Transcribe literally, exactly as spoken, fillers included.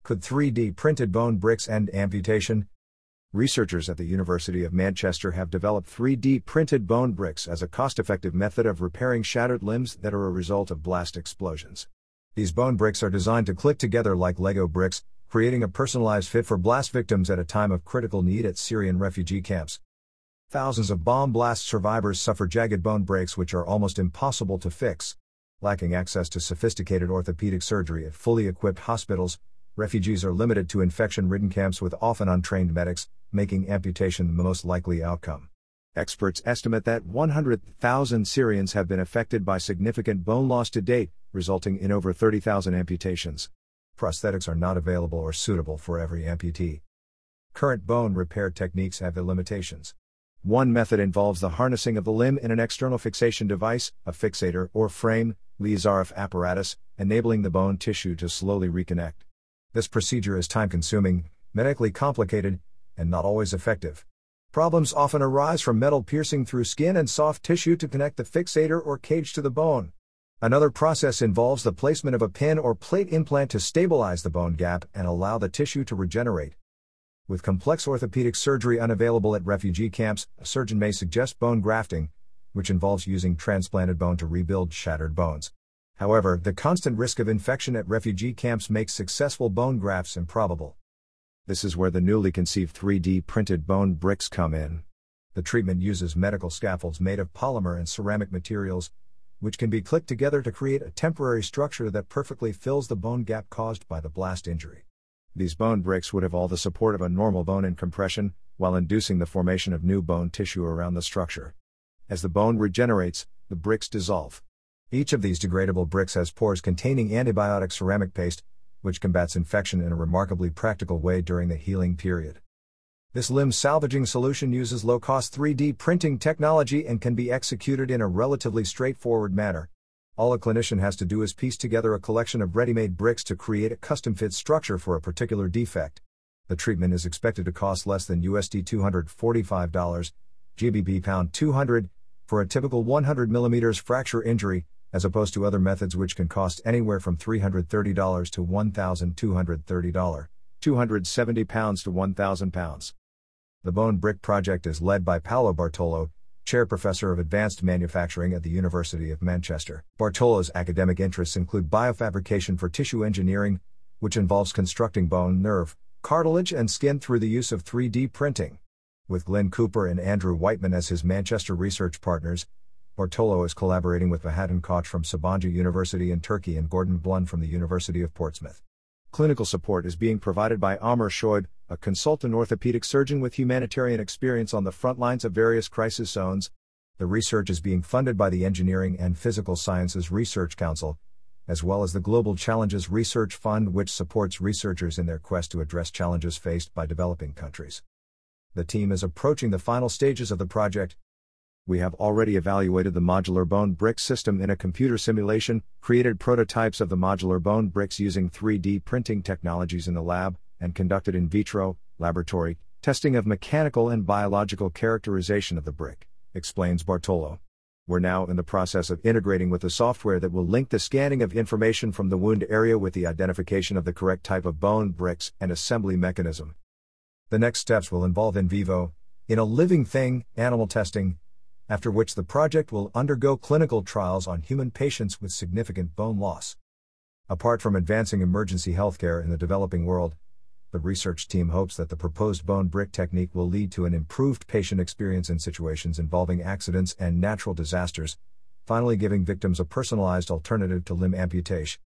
Could three D printed bone bricks end amputation? Researchers at the University of Manchester have developed three D printed bone bricks as a cost-effective method of repairing shattered limbs that are a result of blast explosions. These bone bricks are designed to click together like Lego bricks, creating a personalized fit for blast victims at a time of critical need at Syrian refugee camps. Thousands of bomb blast survivors suffer jagged bone breaks which are almost impossible to fix. Lacking access to sophisticated orthopedic surgery at fully equipped hospitals, refugees are limited to infection-ridden camps with often untrained medics, making amputation the most likely outcome. Experts estimate that one hundred thousand Syrians have been affected by significant bone loss to date, resulting in over thirty thousand amputations. Prosthetics are not available or suitable for every amputee. Current bone repair techniques have their limitations. One method involves the harnessing of the limb in an external fixation device, a fixator or frame, Lee Zarif apparatus, enabling the bone tissue to slowly reconnect. This procedure is time-consuming, medically complicated, and not always effective. Problems often arise from metal piercing through skin and soft tissue to connect the fixator or cage to the bone. Another process involves the placement of a pin or plate implant to stabilize the bone gap and allow the tissue to regenerate. With complex orthopedic surgery unavailable at refugee camps, a surgeon may suggest bone grafting, which involves using transplanted bone to rebuild shattered bones. However, the constant risk of infection at refugee camps makes successful bone grafts improbable. This is where the newly conceived three D printed bone bricks come in. The treatment uses medical scaffolds made of polymer and ceramic materials, which can be clicked together to create a temporary structure that perfectly fills the bone gap caused by the blast injury. These bone bricks would have all the support of a normal bone in compression, while inducing the formation of new bone tissue around the structure. As the bone regenerates, the bricks dissolve. Each of these degradable bricks has pores containing antibiotic ceramic paste, which combats infection in a remarkably practical way during the healing period. This limb salvaging solution uses low-cost three D printing technology and can be executed in a relatively straightforward manner. All a clinician has to do is piece together a collection of ready-made bricks to create a custom-fit structure for a particular defect. The treatment is expected to cost less than U S D two hundred forty-five dollars, G B P pound two hundred, for a typical one hundred millimeter fracture injury, as opposed to other methods which can cost anywhere from three hundred thirty dollars to one thousand two hundred thirty dollars, two hundred seventy pounds to one thousand pounds. The Bone Brick Project is led by Paolo Bartolo, Chair Professor of Advanced Manufacturing at the University of Manchester. Bartolo's academic interests include biofabrication for tissue engineering, which involves constructing bone, nerve, cartilage and skin through the use of three D printing. With Glenn Cooper and Andrew Whiteman as his Manchester research partners, Bartolo is collaborating with Vahattin Koç from Sabancı University in Turkey and Gordon Blund from the University of Portsmouth. Clinical support is being provided by Amr Shoaib, a consultant orthopedic surgeon with humanitarian experience on the front lines of various crisis zones. The research is being funded by the Engineering and Physical Sciences Research Council, as well as the Global Challenges Research Fund, which supports researchers in their quest to address challenges faced by developing countries. The team is approaching the final stages of the project. We have already evaluated the modular bone brick system in a computer simulation, created prototypes of the modular bone bricks using three D printing technologies in the lab, and conducted in vitro, laboratory, testing of mechanical and biological characterization of the brick, explains Bartolo. We're now in the process of integrating with the software that will link the scanning of information from the wound area with the identification of the correct type of bone bricks and assembly mechanism. The next steps will involve in vivo, in a living thing, animal testing, after which the project will undergo clinical trials on human patients with significant bone loss. Apart from advancing emergency healthcare in the developing world, the research team hopes that the proposed bone brick technique will lead to an improved patient experience in situations involving accidents and natural disasters, finally giving victims a personalized alternative to limb amputation.